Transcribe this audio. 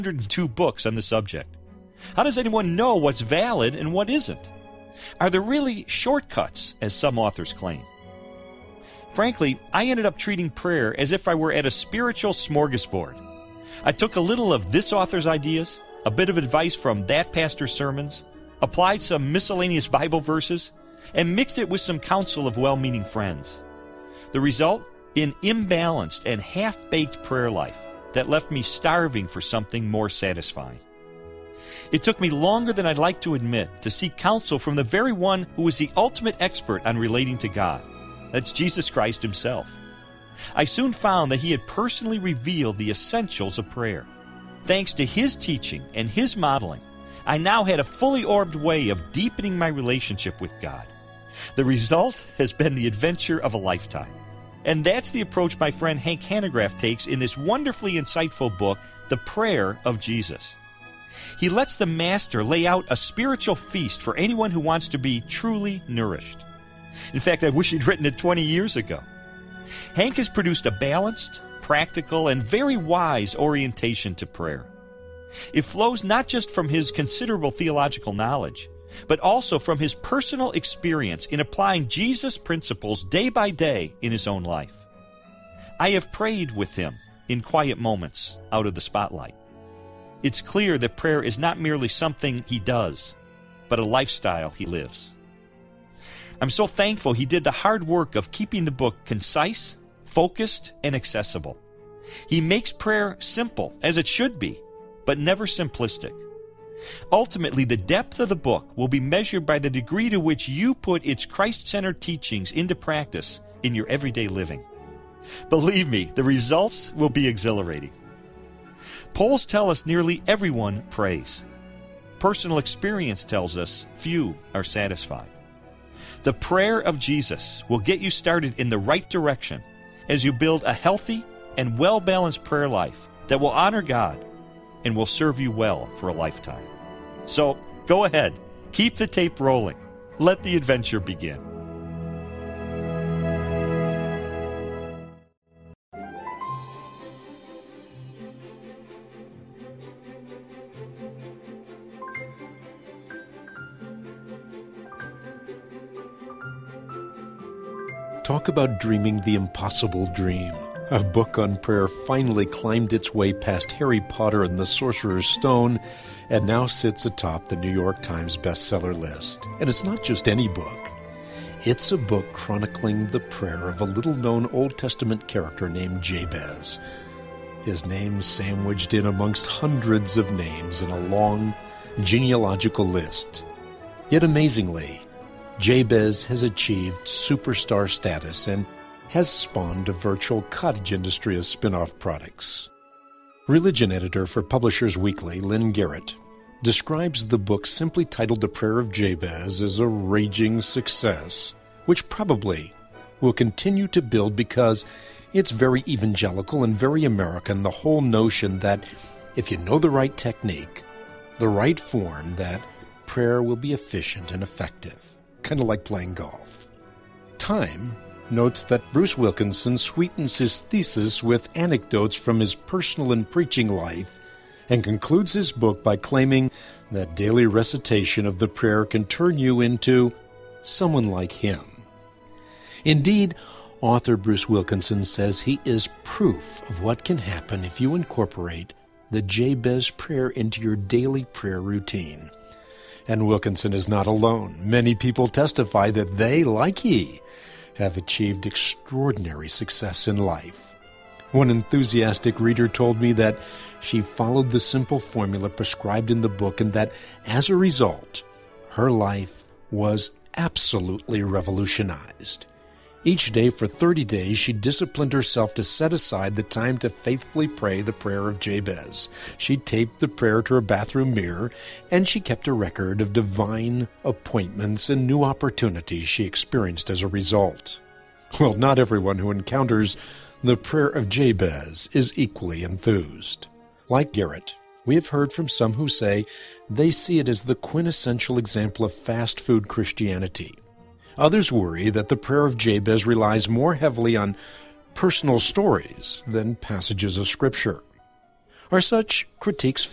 102 books on the subject. How does anyone know what's valid and what isn't? Are there really shortcuts, as some authors claim? Frankly, I ended up treating prayer as if I were at a spiritual smorgasbord. I took a little of this author's ideas, a bit of advice from that pastor's sermons, applied some miscellaneous Bible verses, and mixed it with some counsel of well-meaning friends. The result? An imbalanced and half-baked prayer life that left me starving for something more satisfying. It took me longer than I'd like to admit to seek counsel from the very one who is the ultimate expert on relating to God. That's Jesus Christ himself. I soon found that he had personally revealed the essentials of prayer. Thanks to his teaching and his modeling, I now had a fully orbed way of deepening my relationship with God. The result has been the adventure of a lifetime. And that's the approach my friend Hank Hanegraaff takes in this wonderfully insightful book, The Prayer of Jesus. He lets the Master lay out a spiritual feast for anyone who wants to be truly nourished. In fact, I wish he'd written it 20 years ago. Hank has produced a balanced, practical, and very wise orientation to prayer. It flows not just from his considerable theological knowledge, but also from his personal experience in applying Jesus' principles day by day in his own life. I have prayed with him in quiet moments out of the spotlight. It's clear that prayer is not merely something he does, but a lifestyle he lives. I'm so thankful he did the hard work of keeping the book concise, focused, and accessible. He makes prayer simple, as it should be, but never simplistic. Ultimately, the depth of the book will be measured by the degree to which you put its Christ-centered teachings into practice in your everyday living. Believe me, the results will be exhilarating. Polls tell us nearly everyone prays. Personal experience tells us few are satisfied. The prayer of Jesus will get you started in the right direction as you build a healthy and well-balanced prayer life that will honor God and will serve you well for a lifetime. So, go ahead, keep the tape rolling. Let the adventure begin. Talk about dreaming the impossible dream. A book on prayer finally climbed its way past Harry Potter and the Sorcerer's Stone and now sits atop the New York Times bestseller list. And it's not just any book. It's a book chronicling the prayer of a little-known Old Testament character named Jabez. His name sandwiched in amongst hundreds of names in a long genealogical list. Yet amazingly, Jabez has achieved superstar status and has spawned a virtual cottage industry of spin-off products. Religion editor for Publishers Weekly, Lynn Garrett, describes the book simply titled The Prayer of Jabez as a raging success, which probably will continue to build because it's very evangelical and very American, the whole notion that if you know the right technique, the right form, that prayer will be efficient and effective. Kind of like playing golf. Time notes that Bruce Wilkinson sweetens his thesis with anecdotes from his personal and preaching life and concludes his book by claiming that daily recitation of the prayer can turn you into someone like him. Indeed, author Bruce Wilkinson says he is proof of what can happen if you incorporate the Jabez prayer into your daily prayer routine. And Wilkinson is not alone. Many people testify that they, like he, have achieved extraordinary success in life. One enthusiastic reader told me that she followed the simple formula prescribed in the book and that, as a result, her life was absolutely revolutionized. Each day for 30 days, she disciplined herself to set aside the time to faithfully pray the prayer of Jabez. She taped the prayer to her bathroom mirror, and she kept a record of divine appointments and new opportunities she experienced as a result. Well, not everyone who encounters the prayer of Jabez is equally enthused. Like Garrett, we have heard from some who say they see it as the quintessential example of fast food Christianity. Others worry that the prayer of Jabez relies more heavily on personal stories than passages of Scripture. Are such critiques